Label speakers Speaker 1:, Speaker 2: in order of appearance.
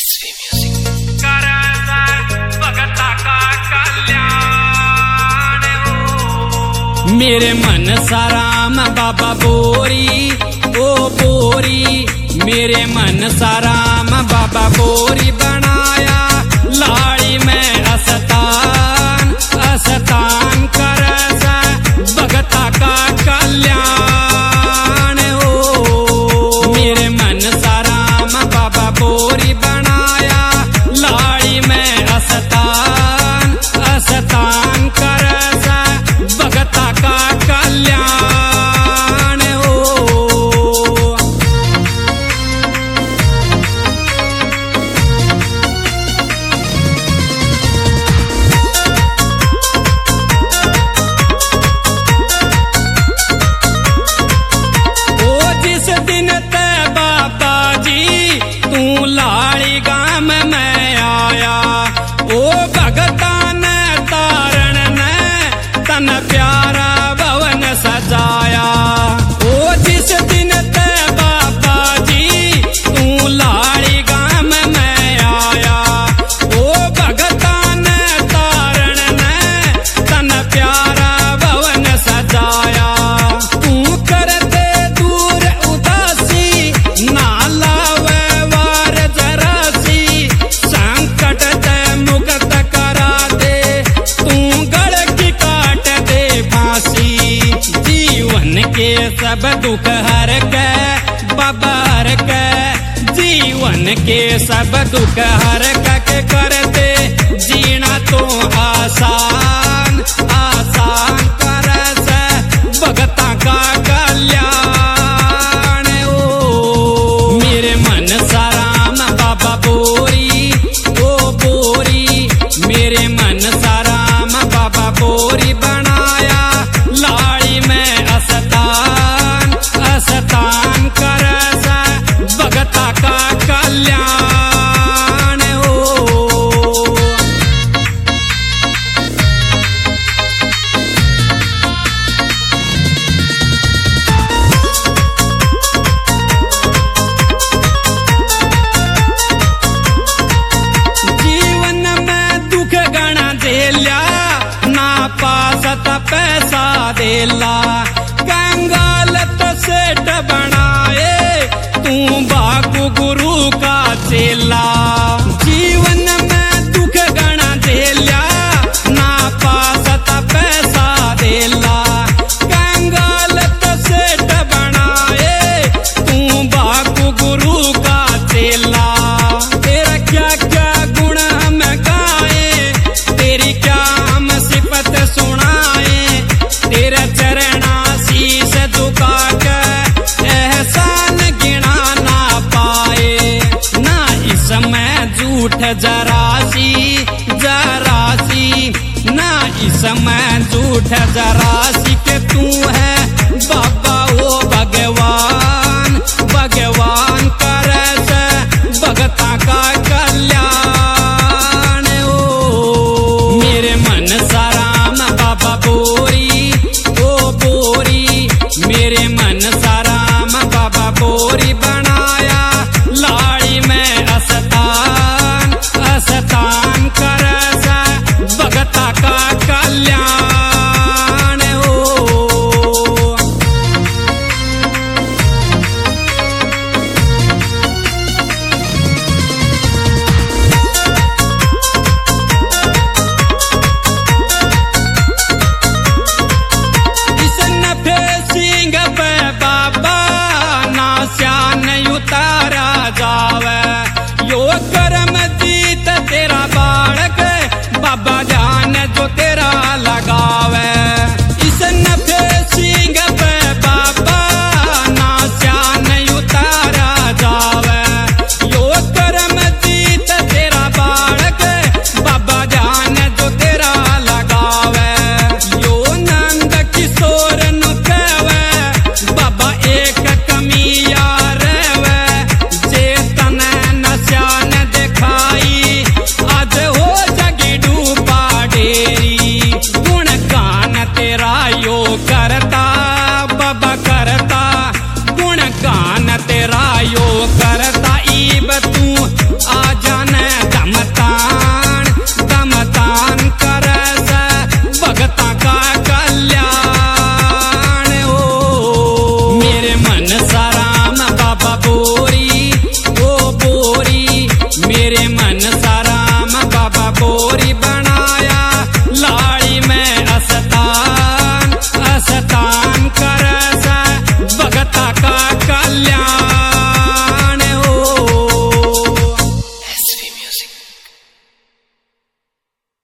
Speaker 1: SV Music।
Speaker 2: मेरे मन साराम बाबा बोरी ओ बोरी, मेरे मन साराम बाबा बोरी बनाया लाड़ी में अस्तान अस्तान कर भगता का कल्याण हो। मेरे मन साराम बाबा बोरी बनाया लाड़ी में अस्तान अस्तान कर भगता का कल्याण हो। ओ जिस दिन ते बाबा जी तू लाड़ी गाम में आया, ओ भगता ने तारण ने तन प्यारा भवन सजाया। ओ जिस दिन ते बाबा जी तू लाड़ी गाम में आया, ओ भगता ने तारण ने तन प्यारा भवन सजाया। तू कर दे दूर उदासी ना लावे वार जरासी, संकट ते मुक्त करा दे तू गढ़ की काट दे फांसी। जीवन के सब दुख हर के बाबा हर के, जीवन के सब दुख हर के कर दे जीना तो आसान आसान कर से भगता का कल्याण हो। मेरे मन साराम बाबा बोरी ओ बोरी, मेरे मन साराम बाबा बोरी बनाया लाड़ी में अस्तान अस्तान कर भगता का कल्याण हो। जीवन में दुख गणा देल्या ना पासत पैसा देला, कंगाल तो सेठ बनाए तू बाकू गुरु का चेला। जीवन में दुख गणा देल्या ना पासत पैसा देला, कंगाल तो सेठ बनाए तू बाकू गुरु का चेला। तेरा क्या क्या गुण हम गाए, तेरी क्या हम सिफत सुनाए, तेरा चरणा शीश झुका के एहसान गिना ना पाए। ना इसमें झूठ जरासी जरासी, ना इसमें झूठ जरासी के तू है